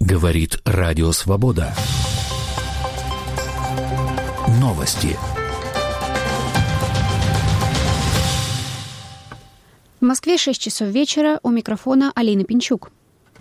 Говорит Радио Свобода. Новости. В Москве 6 часов вечера. У микрофона Алина Пинчук.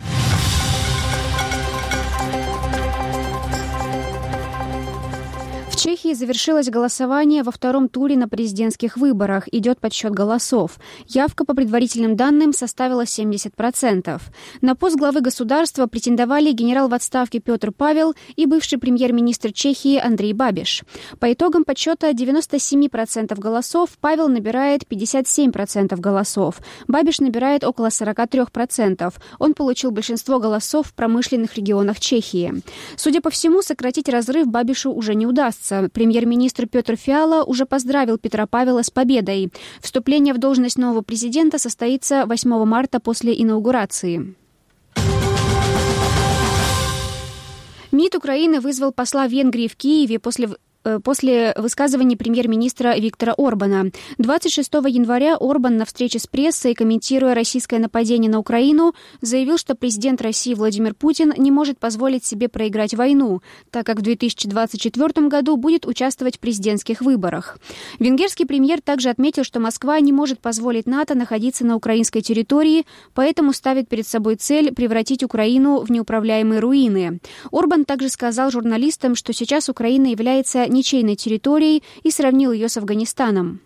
В Чехии завершилось голосование во втором туре на президентских выборах. Идет подсчет голосов. Явка по предварительным данным составила 70%. На пост главы государства претендовали генерал в отставке Петр Павел и бывший премьер-министр Чехии Андрей Бабиш. По итогам подсчета 97% голосов Павел набирает 57% голосов. Бабиш набирает около 43%. Он получил большинство голосов в промышленных регионах Чехии. Судя по всему, сократить разрыв Бабишу уже не удастся. Премьер-министр Петр Фиала уже поздравил Петра Павела с победой. Вступление в должность нового президента состоится 8 марта после инаугурации. МИД Украины вызвал посла Венгрии в Киеве после высказываний премьер-министра Виктора Орбана. 26 января Орбан на встрече с прессой, комментируя российское нападение на Украину, заявил, что президент России Владимир Путин не может позволить себе проиграть войну, так как в 2024 году будет участвовать в президентских выборах. Венгерский премьер также отметил, что Москва не может позволить НАТО находиться на украинской территории, поэтому ставит перед собой цель превратить Украину в неуправляемые руины. Орбан также сказал журналистам, что сейчас Украина является ничейной территорией и сравнил ее с Афганистаном.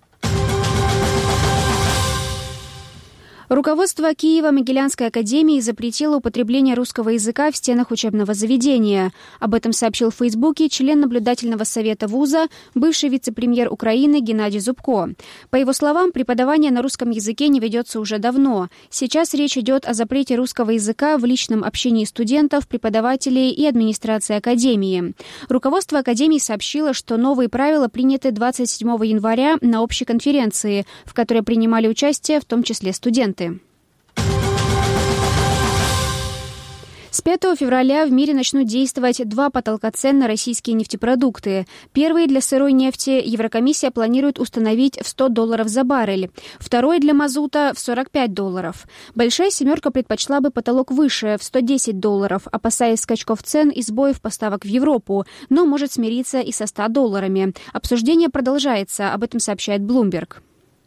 Руководство Киево-Могилянской академии запретило употребление русского языка в стенах учебного заведения. Об этом сообщил в Фейсбуке член наблюдательного совета вуза, бывший вице-премьер Украины Геннадий Зубко. По его словам, преподавание на русском языке не ведется уже давно. Сейчас речь идет о запрете русского языка в личном общении студентов, преподавателей и администрации академии. Руководство академии сообщило, что новые правила приняты 27 января на общей конференции, в которой принимали участие в том числе студенты. С 5 февраля в мире начнут действовать два потолка цен на российские нефтепродукты. Первый для сырой нефти Еврокомиссия планирует установить в $100 за баррель. Второй для мазута в $45. Большая семерка предпочла бы потолок выше, в $110, опасаясь скачков цен и сбоев поставок в Европу, но может смириться и со $100. Обсуждение продолжается, об этом сообщает Bloomberg.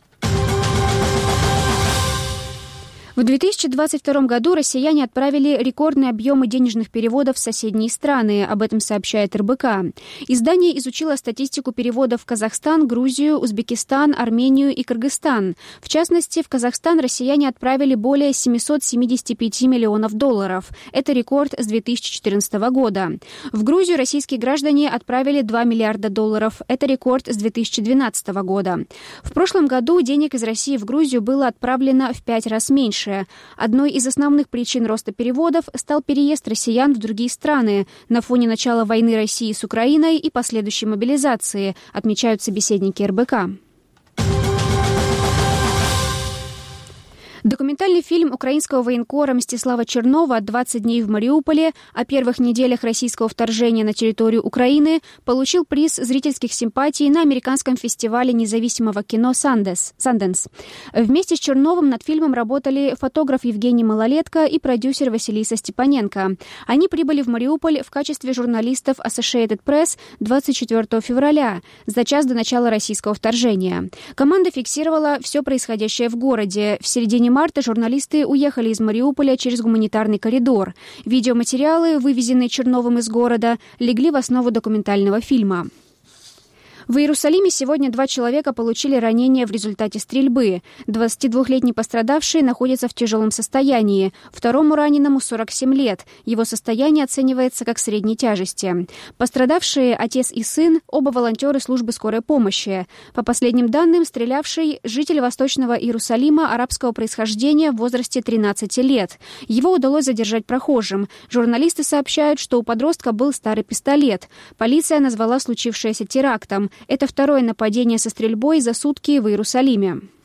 В 2022 году россияне отправили рекордные объемы денежных переводов в соседние страны. Об этом сообщает РБК. Издание изучило статистику переводов в Казахстан, Грузию, Узбекистан, Армению и Кыргызстан. В частности, в Казахстан россияне отправили более $775 миллионов. Это рекорд с 2014 года. В Грузию российские граждане отправили $2 миллиарда. Это рекорд с 2012 года. В прошлом году денег из России в Грузию было отправлено в 5 раз меньше. Одной из основных причин роста переводов стал переезд россиян в другие страны на фоне начала войны России с Украиной и последующей мобилизации, отмечают собеседники РБК. Документальный фильм украинского военкора Мстислава Чернова «20 дней в Мариуполе» о первых неделях российского вторжения на территорию Украины получил приз зрительских симпатий на американском фестивале независимого кино «Санденс». Вместе с Черновым над фильмом работали фотограф Евгений Малолетко и продюсер Василиса Степаненко. Они прибыли в Мариуполь в качестве журналистов Associated Press 24 февраля, за час до начала российского вторжения. Команда фиксировала все происходящее в городе. В середине марта журналисты уехали из Мариуполя через гуманитарный коридор. Видеоматериалы, вывезенные Черновым из города, легли в основу документального фильма. В Иерусалиме сегодня 2 человека получили ранения в результате стрельбы. 22-летний пострадавший находится в тяжелом состоянии. Второму раненому 47 лет. Его состояние оценивается как средней тяжести. Пострадавшие отец и сын, оба волонтеры службы скорой помощи. По последним данным, стрелявший житель Восточного Иерусалима арабского происхождения в возрасте 13 лет. Его удалось задержать прохожим. Журналисты сообщают, что у подростка был старый пистолет. Полиция назвала случившееся терактом. Это второе нападение со стрельбой за сутки в Иерусалиме.